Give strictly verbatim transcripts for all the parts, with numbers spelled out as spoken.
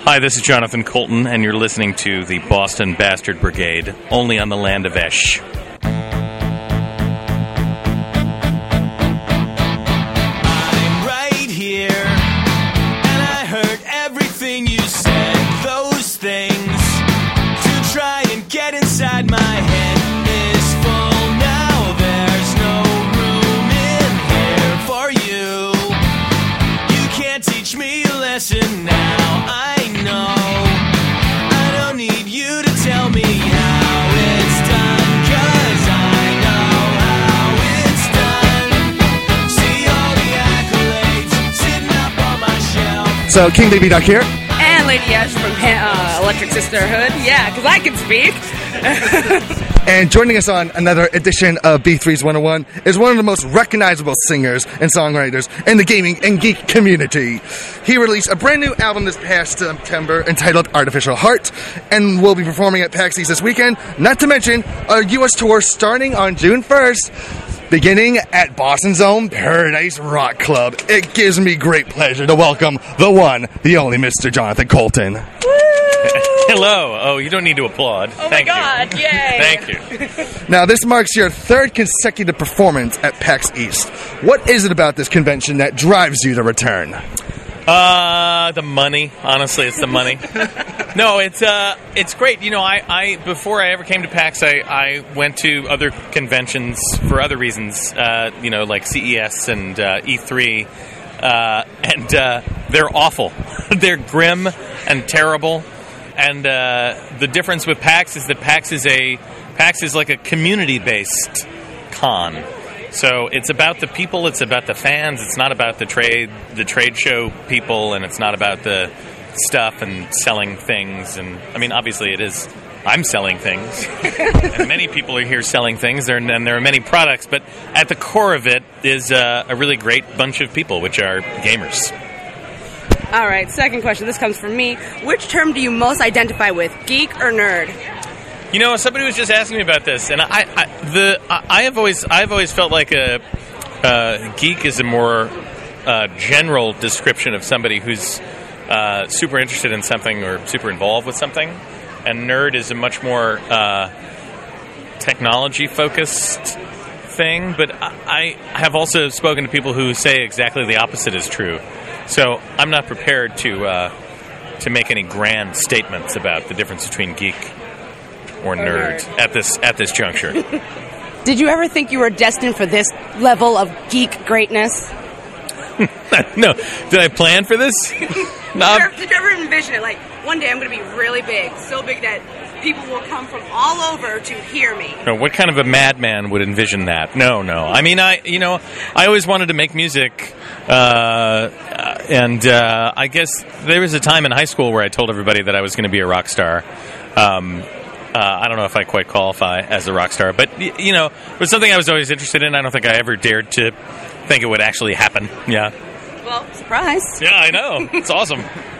Hi, this is Jonathan Colton, and you're listening to the Boston Bastard Brigade, only on the land of Esh. I'm right here, and I heard everything you said. Those things to try and get inside my head is full now. There's no room in here for you. You can't teach me a lesson now. I know I don't need you to tell me how it's done, 'cause I know how it's done. See all the accolades sitting up on my shelf. So, King Baby Duck here. And Lady Ash from uh, Electric Sisterhood. Yeah, because I can speak. And joining us on another edition of B three's one oh one is one of the most recognizable singers and songwriters in the gaming and geek community. He released a brand new album this past September entitled Artificial Heart, and will be performing at PAX East this weekend, not to mention a U S tour starting on June first, beginning at Boston's own Paradise Rock Club. It gives me great pleasure to welcome the one, the only Mister Jonathan Colton. Hello. Oh, you don't need to applaud. Oh Thank my God, you. yay. Thank you. Now, this marks your third consecutive performance at PAX East. What is it about this convention that drives you to return? Uh, the money. Honestly, it's the money. No, it's uh, it's great. You know, I, I before I ever came to PAX, I, I went to other conventions for other reasons. Uh, you know, like C E S and uh, E three, uh, and uh, they're awful. They're grim and terrible. And uh, the difference with PAX is that PAX is a PAX is like a community-based con. So it's about the people, it's about the fans, it's not about the trade the trade show people, and it's not about the stuff and selling things. And I mean, obviously it is. I'm selling things, and many people are here selling things, there, and there are many products. But at the core of it is uh, a really great bunch of people, which are gamers. All right, second question. This comes from me. Which term do you most identify with, geek or nerd? You know, somebody was just asking me about this, and I, I the I, I have always I've always felt like a uh, geek is a more uh, general description of somebody who's uh, super interested in something or super involved with something, and nerd is a much more uh, technology focused thing. But I, I have also spoken to people who say exactly the opposite is true. So I'm not prepared to uh, to make any grand statements about the difference between geek or nerd, nerd. at this at this juncture. Did you ever think you were destined for this level of geek greatness? No. Did I plan for this? Did, No. you ever, did you ever envision it? Like, one day I'm going to be really big, so big that people will come from all over to hear me. No, what kind of a madman would envision that? No, no. I mean, I you know, I always wanted to make music, uh, and uh, I guess there was a time in high school where I told everybody that I was going to be a rock star. Um, uh, I don't know if I quite qualify as a rock star, but, you know, it was something I was always interested in. I don't think I ever dared to think it would actually happen. Yeah. Well, surprise. Yeah, I know. It's awesome.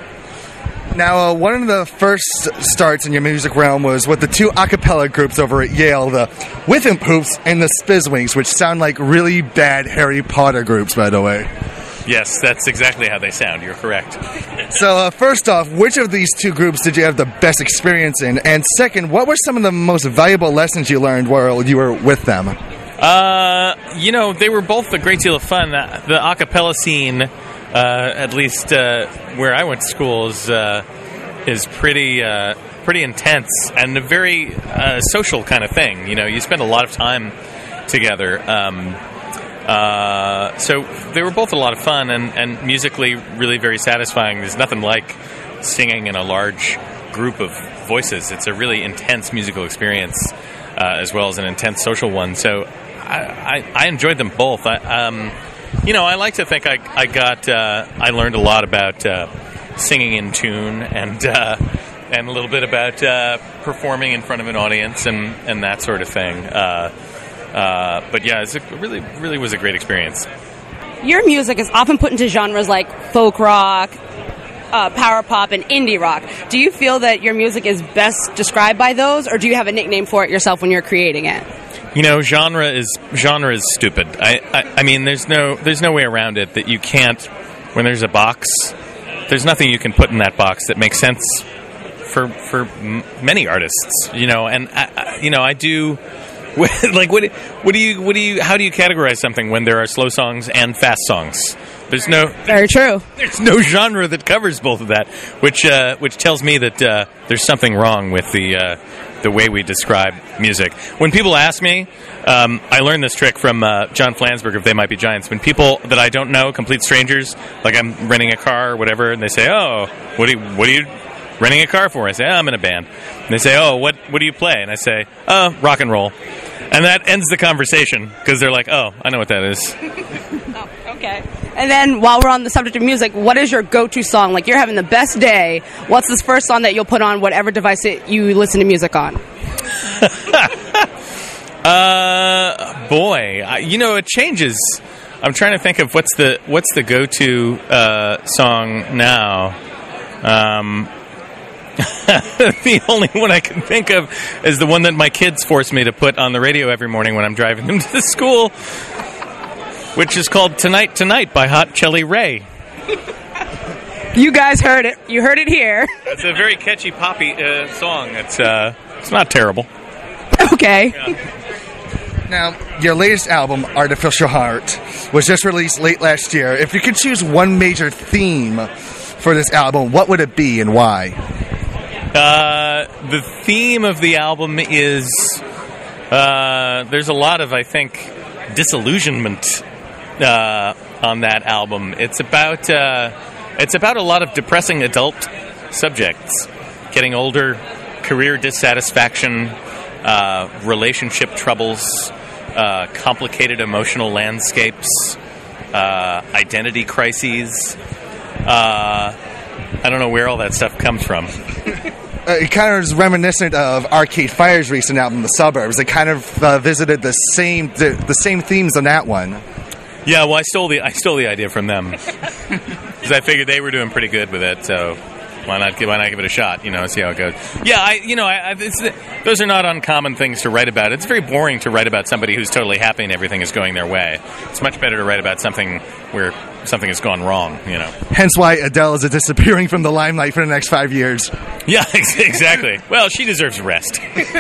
Now, uh, one of the first starts in your music realm was with the two a cappella groups over at Yale, the Within Poops and the Spizzwinks, which sound like really bad Harry Potter groups, by the way. Yes, that's exactly how they sound. You're correct. So, uh, first off, which of these two groups did you have the best experience in? And second, what were some of the most valuable lessons you learned while you were with them? Uh, you know, they were both a great deal of fun. The, the a cappella scene, uh, at least uh, where I went to school, is uh, is pretty uh, pretty intense and a very uh, social kind of thing. You know, you spend a lot of time together. Um, uh, so they were both a lot of fun and, and musically really very satisfying. There's nothing like singing in a large group of voices. It's a really intense musical experience, uh, as well as an intense social one. So I, I, I enjoyed them both. I, um, you know, I like to think I, I got, uh, I learned a lot about uh, singing in tune and uh, and a little bit about uh, performing in front of an audience and, and that sort of thing. Uh, uh, but yeah, it's a, it really, really was a great experience. Your music is often put into genres like folk rock, uh, power pop, and indie rock. Do you feel that your music is best described by those, or do you have a nickname for it yourself when you're creating it? You know, genre is genre is stupid. I, I, I mean, there's no there's no way around it that you can't. When there's a box there's nothing you can put in that box that makes sense for for m- many artists, you know. And I, I, you know, I do like what what do you what do you how do you categorize something when there are slow songs and fast songs? There's no Very true. there's no genre that covers both of that, which uh, which tells me that uh, there's something wrong with the uh, the way we describe music. When people ask me, um, I learned this trick from uh, John Flansburgh of They Might Be Giants. When people that I don't know, complete strangers, like I'm renting a car or whatever, and they say, "Oh, what do you, what are you renting a car for?" I say, oh, "I'm in a band." And they say, "Oh, what what do you play?" And I say, "Oh, rock and roll." And that ends the conversation because they're like, "Oh, I know what that is." Oh, okay. And then while we're on the subject of music, what is your go-to song? Like you're having the best day. What's this first song that you'll put on whatever device it, you listen to music on? uh, boy, I, you know, it changes. I'm trying to think of what's the what's the go-to uh, song now. Um, the only one I can think of is the one that my kids force me to put on the radio every morning when I'm driving them to school, which is called Tonight Tonight by Hot Chili Ray. You guys heard it. You heard it here. It's a very catchy poppy uh, song. It's uh, it's not terrible. Okay. Yeah. Now, your latest album, Artificial Heart, was just released late last year. If you could choose one major theme for this album, what would it be and why? Uh, the theme of the album is uh, there's a lot of, I think, disillusionment uh, on that album. It's about uh, it's about a lot of depressing adult subjects, getting older, career dissatisfaction, uh, relationship troubles, uh, complicated emotional landscapes, uh, identity crises. Uh, I don't know where all that stuff comes from. Uh, it kind of is reminiscent of Arcade Fire's recent album, The Suburbs. They kind of uh, visited the same the, the same themes on that one. Yeah, well, I stole the I stole the idea from them because I figured they were doing pretty good with it. So why not why not give it a shot? You know, see how it goes. Yeah, I you know, I, I, it's, those are not uncommon things to write about. It's very boring to write about somebody who's totally happy and everything is going their way. It's much better to write about something where something has gone wrong. You know. Hence why Adele is disappearing from the limelight for the next five years. Yeah, exactly. Well, she deserves rest.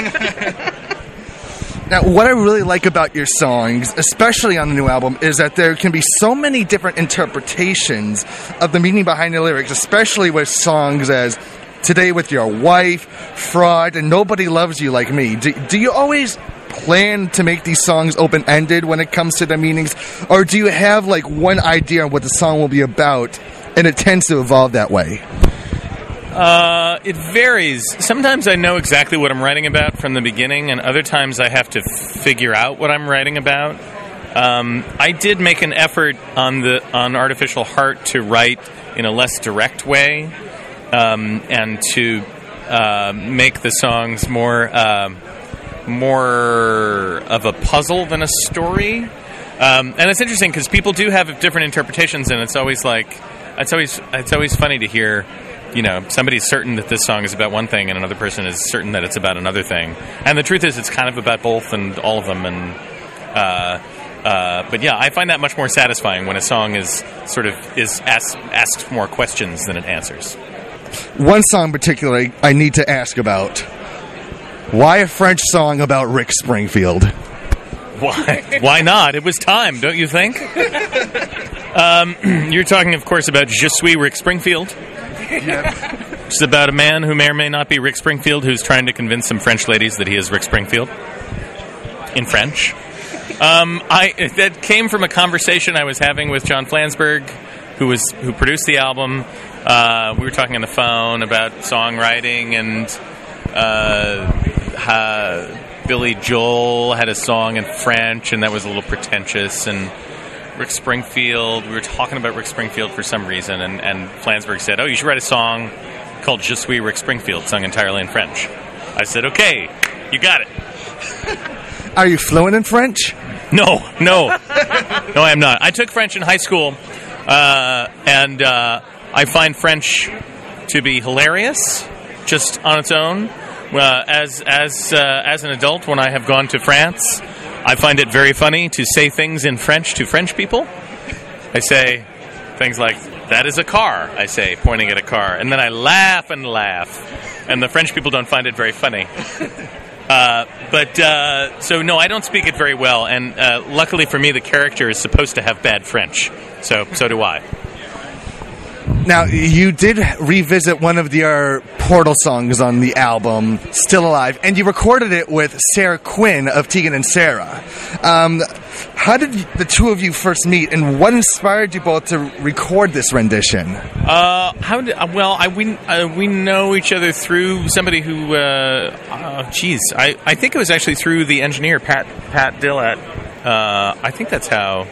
Now, what I really like about your songs, especially on the new album, is that there can be so many different interpretations of the meaning behind the lyrics, especially with songs as Today with Your Wife, Fraud, and Nobody Loves You Like Me. Do, do you always plan to make these songs open-ended when it comes to the meanings, or do you have, like, one idea on what the song will be about, and it tends to evolve that way? Uh, it varies. Sometimes I know exactly what I'm writing about from the beginning, and other times I have to figure out what I'm writing about. Um, I did make an effort on the on Artificial Heart to write in a less direct way, um, and to uh, make the songs more uh, more of a puzzle than a story. Um, and it's interesting because people do have different interpretations, and it's always like it's always it's always funny to hear. You know, somebody's certain that this song is about one thing and another person is certain that it's about another thing. And the truth is it's kind of about both and all of them. And uh, uh, But yeah, I find that much more satisfying when a song is sort of is asked, asks more questions than it answers. One song particularly I need to ask about. Why a French song about Rick Springfield? Why? Why not? It was time, don't you think? um, you're talking, of course, about Je suis Rick Springfield. It's about a man who may or may not be Rick Springfield who's trying to convince some French ladies that he is Rick Springfield in French. Um, I that came from a conversation I was having with John Flansburgh, who was who produced the album. Uh, we were talking on the phone about songwriting, and uh, how Billy Joel had a song in French, and that was a little pretentious, and Rick Springfield, we were talking about Rick Springfield for some reason, and, and Flansburgh said, oh, you should write a song called Je suis Rick Springfield, sung entirely in French. I said, okay, you got it. Are you fluent in French? No, no. No, I am not. I took French in high school, uh, and uh, I find French to be hilarious, just on its own. Uh, as as uh, as an adult, when I have gone to France, I find it very funny to say things in French to French people. I say things like, that is a car, I say, pointing at a car. And then I laugh and laugh. And the French people don't find it very funny. Uh, but, uh, so no, I don't speak it very well. And uh, luckily for me, the character is supposed to have bad French. So, so do I. Now, you did revisit one of your Portal songs on the album, Still Alive, and you recorded it with Sarah Quinn of Tegan and Sarah. Um, how did the two of you first meet, and what inspired you both to record this rendition? Uh, how did, uh, well, I, we, uh, we know each other through somebody who, uh, uh, geez, I, I think it was actually through the engineer, Pat, Pat Dillett. Uh, I think that's how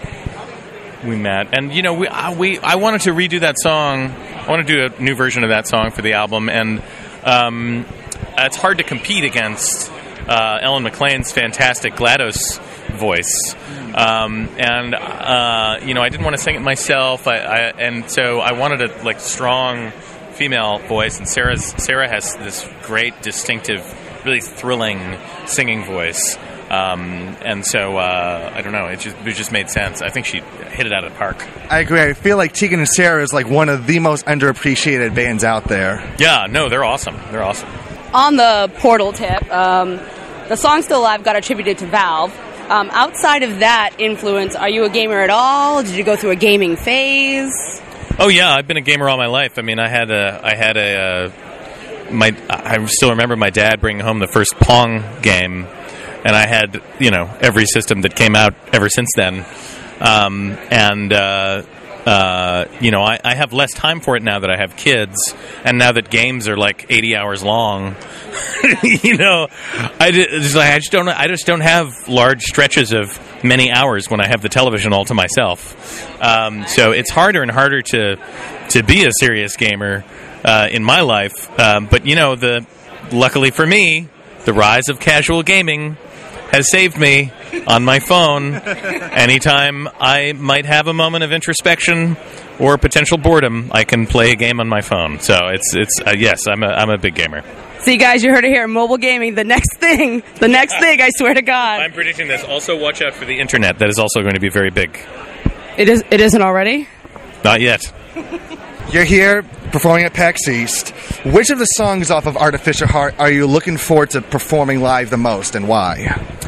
we met. And, you know, we, I, we, I wanted to redo that song. I want to do a new version of that song for the album. And um, it's hard to compete against uh, Ellen McLean's fantastic GLaDOS voice. Um, and, uh, you know, I didn't want to sing it myself. I, I, and so I wanted a, like, strong female voice. And Sarah's, Sarah has this great, distinctive, really thrilling singing voice. Um, and so, uh, I don't know, it just, it just made sense. I think she hit it out of the park. I agree. I feel like Tegan and Sarah is like one of the most underappreciated bands out there. Yeah, no, they're awesome. They're awesome. On the Portal tip, um, the song Still Alive got attributed to Valve. Um, outside of that influence, are you a gamer at all? Did you go through a gaming phase? Oh, yeah, I've been a gamer all my life. I mean, I had a, I had a, uh, my, I still remember my dad bringing home the first Pong game. And I had, you know, every system that came out ever since then. Um, and, uh, uh, you know, I, I have less time for it now that I have kids. And now that games are like eighty hours long, you know, I just, I just don't, I just don't have large stretches of many hours when I have the television all to myself. Um, so it's harder and harder to, to be a serious gamer, uh, in my life. Um, but, you know, the, luckily for me, the rise of casual gaming has saved me on my phone. Anytime I might have a moment of introspection or potential boredom, I can play a game on my phone. So it's it's uh, yes, I'm a I'm a big gamer. See, guys, you heard it here. Mobile gaming, the next thing, the next thing. I swear to God. I'm predicting this. Also, watch out for the internet. That is also going to be very big. It is. It isn't already. Not yet. You're here performing at PAX East. Which of the songs off of Artificial Heart are you looking forward to performing live the most, and why?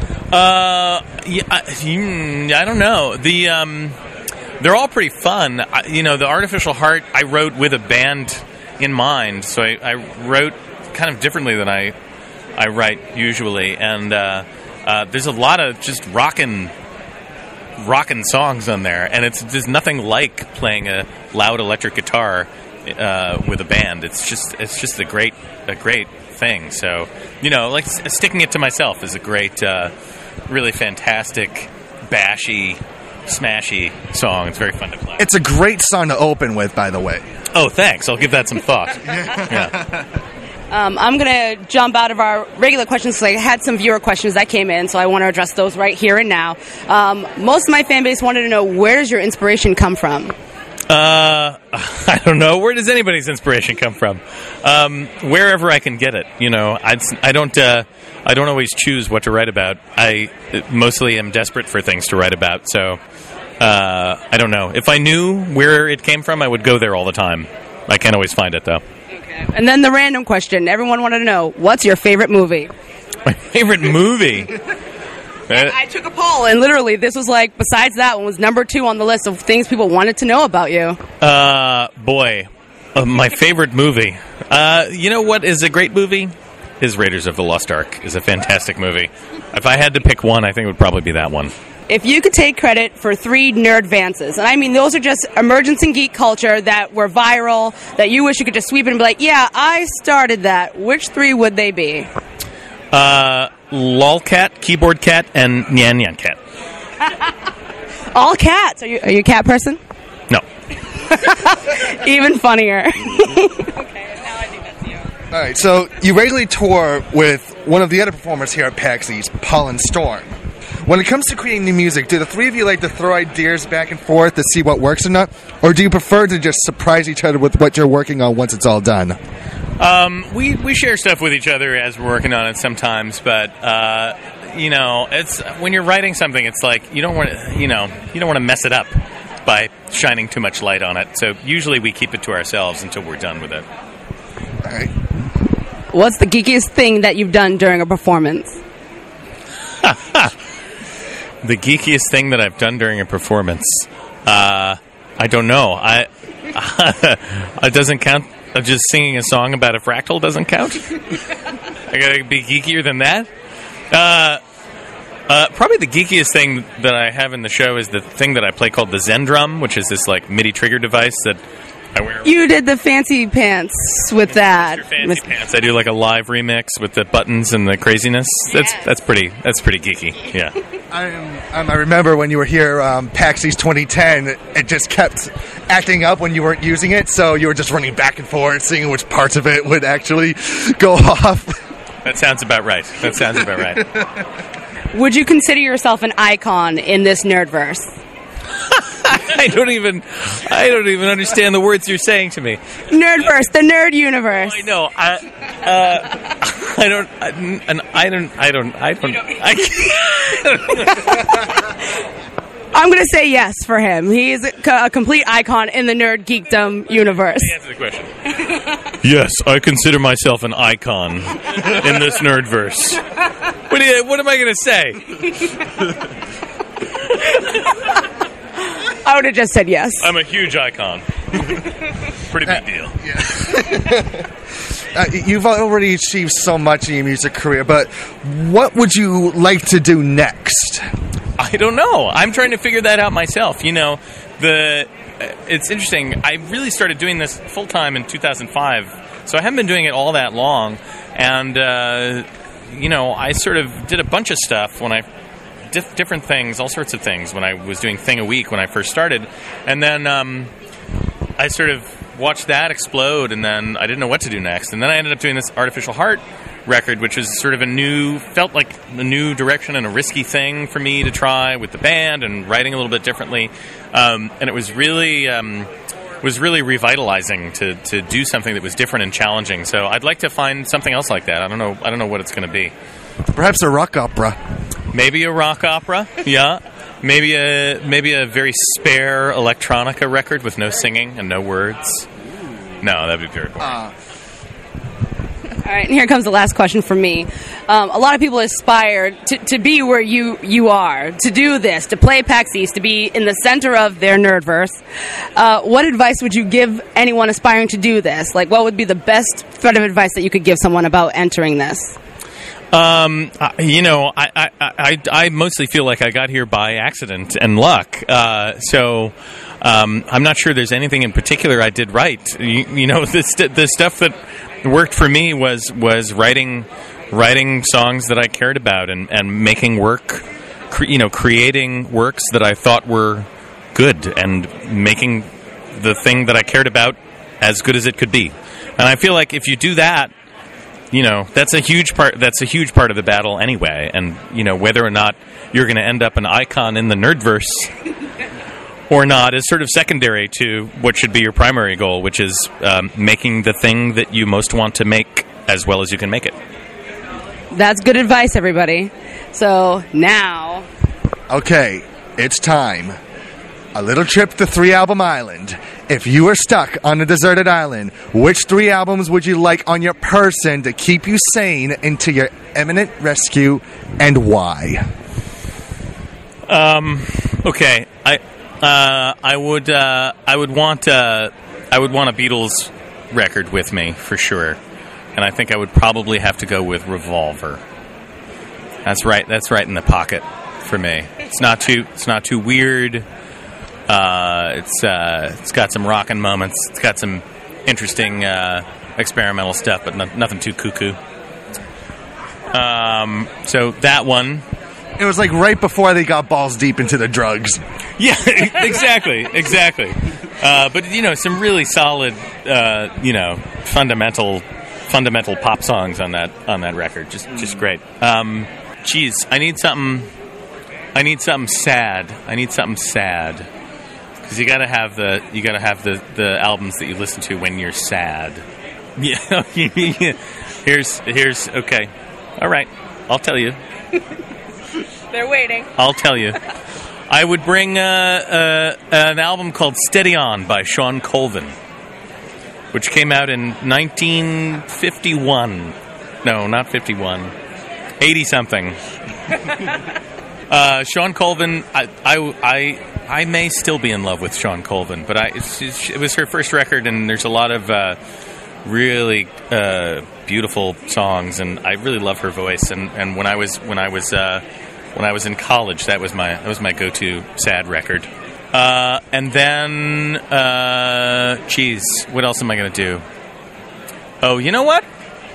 Uh, yeah, I, mm, I don't know. The um, they're all pretty fun. I, you know, the Artificial Heart I wrote with a band in mind, so I, I wrote kind of differently than I I write usually, and uh, uh, there's a lot of just rockin'. rockin' songs on there, and it's there's nothing like playing a loud electric guitar uh, with a band. It's just it's just a great a great thing. So, you know, like Sticking It to Myself is a great, uh, really fantastic, bashy, smashy song. It's very fun to play. It's a great song to open with, by the way. Oh, thanks. I'll give that some thought. Yeah. Um, I'm going to jump out of our regular questions because I had some viewer questions that came in, so I want to address those right here and now. Um, most of my fan base wanted to know, where does your inspiration come from? Uh, I don't know. Where does anybody's inspiration come from? Um, wherever I can get it. You know, I, I don't. Uh, I don't always choose what to write about. I mostly am desperate for things to write about. So, uh, I don't know. If I knew where it came from, I would go there all the time. I can't always find it though. Okay. And then the random question. Everyone wanted to know, what's your favorite movie? My favorite movie. I took a poll, and literally, this was like, besides that one, was number two on the list of things people wanted to know about you. Uh, boy, uh, my favorite movie. Uh, you know what is a great movie? Is Raiders of the Lost Ark. Is a fantastic movie. If I had to pick one, I think it would probably be that one. If you could take credit for three nerd advances, and I mean those are just emergence in geek culture that were viral, that you wish you could just sweep in and be like, yeah, I started that, which three would they be? Uh, Lolcat, Keyboard Cat, and Nyan Nyan Cat. All cats. Are you, are you a cat person? No. Even funnier. Okay, now I think that's you. All right, so you regularly tour with one of the other performers here at PAX East, Pollen Storm. When it comes to creating new music, do the three of you like to throw ideas back and forth to see what works or not? Or do you prefer to just surprise each other with what you're working on once it's all done? Um, we, we share stuff with each other as we're working on it sometimes, but, uh, you know, it's when you're writing something, it's like you don't want to, you know, you don't want to mess it up by shining too much light on it. So usually we keep it to ourselves until we're done with it. All right. What's the geekiest thing that you've done during a performance? The geekiest thing that I've done during a performance? Uh, I don't know. I It doesn't count. Just singing a song about a fractal doesn't count? I gotta be geekier than that? Uh, uh, probably the geekiest thing that I have in the show is the thing that I play called the Zen Drum, which is this like MIDI trigger device that I wear. You did the fancy pants with that. Your fancy pants. I do like a live remix with the buttons and the craziness. That's Yes. that's pretty that's pretty geeky. Yeah. I, um, I remember when you were here, um, PAX East twenty ten, it just kept acting up when you weren't using it, so you were just running back and forth, seeing which parts of it would actually go off. That sounds about right. That sounds about right. Would you consider yourself an icon in this nerdverse? I don't even I don't even understand the words you're saying to me. Nerdverse, the nerd universe. I know. I uh, I don't I, and I don't I don't I don't I can't. I'm going to say yes for him. He is a, a complete icon in the nerd geekdom universe. Answer the question. Yes, I consider myself an icon in this nerdverse. What do you, what am I going to say? I would have just said yes. I'm a huge icon. Pretty big deal. Uh, you've already achieved so much in your music career, but what would you like to do next? I don't know. I'm trying to figure that out myself. You know, the it's interesting. I really started doing this full time in two thousand five, so I haven't been doing it all that long. And uh, you know, I sort of did a bunch of stuff when I dif- different things, all sorts of things when I was doing Thing a Week when I first started, and then um, I sort of watched that explode, and then I didn't know what to do next. And then I ended up doing this Artificial Heart record, which was sort of a new, felt like a new direction and a risky thing for me to try with the band and writing a little bit differently. Um, and it was really, um, was really revitalizing to, to do something that was different and challenging. So I'd like to find something else like that. I don't know. I don't know what it's going to be. Perhaps a rock opera. Maybe a rock opera. Yeah. Maybe a maybe a very spare electronica record with no singing and no words. No, that'd be very boring. Uh, All right, and here comes the last question from me. Um, a lot of people aspire to, to be where you, you are, to do this, to play PAX East, to be in the center of their nerdverse. Uh, what advice would you give anyone aspiring to do this? Like, what would be the best thread of advice that you could give someone about entering this? Um, uh, you know, I, I, I, I mostly feel like I got here by accident and luck. Uh, so um, I'm not sure there's anything in particular I did right. You, you know, the, st- the stuff that worked for me was was writing writing songs that I cared about and, and making work, cre- you know, creating works that I thought were good and making the thing that I cared about as good as it could be. And I feel like if you do that, you know, that's a huge part. That's a huge part of the battle, anyway. And you know, whether or not you're going to end up an icon in the nerdverse or not is sort of secondary to what should be your primary goal, which is um, making the thing that you most want to make as well as you can make it. That's good advice, everybody. So now, okay, it's time. A little trip to Three Album Island. If you were stuck on a deserted island, which three albums would you like on your person to keep you sane into your imminent rescue, and why? Um. Okay. I. Uh. I would. Uh. I would want. Uh. I would want a Beatles record with me for sure, and I think I would probably have to go with Revolver. That's right. That's right in the pocket for me. It's not too. It's not too weird. Uh, it's uh, it's got some rockin' moments. It's got some interesting uh, experimental stuff, but no, nothing too cuckoo. Um, so that one. It was like right before they got balls deep into the drugs. Yeah, exactly, exactly. Uh, but you know, some really solid, uh, you know, fundamental, fundamental pop songs on that on that record. Just just great. Um, geez, I need something. I need something sad. I need something sad. Because you gotta have the you gotta have the, the albums that you listen to when you're sad. Yeah. here's here's okay. All right. I'll tell you. they're waiting. I'll tell you. I would bring uh, uh, an album called Steady On by Sean Colvin, which came out in nineteen fifty-one. No, not fifty-one. eighty-something. uh, Sean Colvin, I, I, I, I may still be in love with Sean Colvin, but I, it's, it's, it was her first record, and there's a lot of uh, really uh, beautiful songs, and I really love her voice. And, and when I was when I was uh, when I was in college, that was my that was my go-to sad record. Uh, and then, uh, geez, what else am I going to do? Oh, you know what?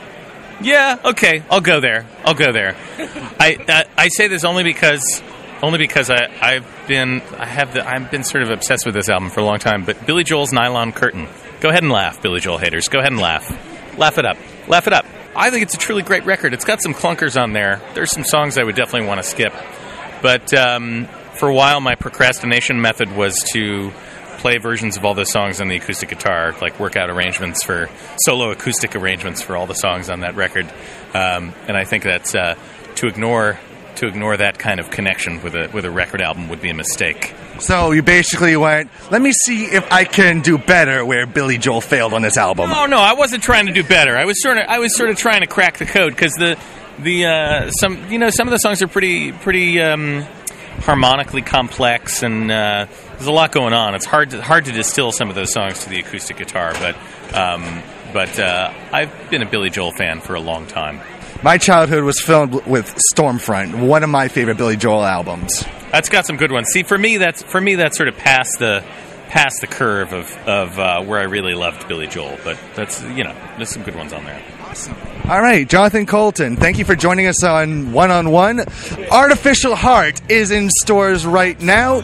Yeah, okay, I'll go there. I'll go there. I, I I say this only because only because I I've been I have the, I've been sort of obsessed with this album for a long time. But Billy Joel's Nylon Curtain. Go ahead and laugh, Billy Joel haters. Go ahead and laugh. Laugh it up. Laugh it up. I think it's a truly great record. It's got some clunkers on there. There's some songs I would definitely want to skip, but. Um, For a while, my procrastination method was to play versions of all those songs on the acoustic guitar, like work out arrangements for solo acoustic arrangements for all the songs on that record. Um, and I think that uh, to ignore to ignore that kind of connection with a with a record album would be a mistake. So you basically went, let me see if I can do better where Billy Joel failed on this album. Oh no, I wasn't trying to do better. I was sort of I was sort of trying to crack the code because the the uh, some you know some of the songs are pretty pretty. Um, harmonically complex, and uh, there's a lot going on. It's hard to, hard to distill some of those songs to the acoustic guitar, but um, but uh, I've been a Billy Joel fan for a long time. My childhood was filled with Stormfront, one of my favorite Billy Joel albums. That's got some good ones. See, for me, that's for me that's sort of past the past the curve of of uh, where I really loved Billy Joel, but that's you know there's some good ones on there. Awesome. All right, Jonathan Coulton, thank you for joining us on One on One. Artificial Heart is in stores right now,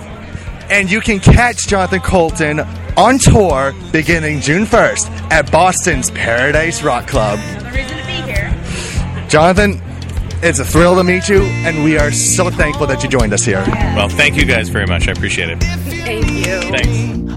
and you can catch Jonathan Coulton on tour beginning June first at Boston's Paradise Rock Club. No reason to be here. Jonathan, it's a thrill to meet you, and we are so thankful that you joined us here. Well, thank you guys very much. I appreciate it. Thank you. Thanks.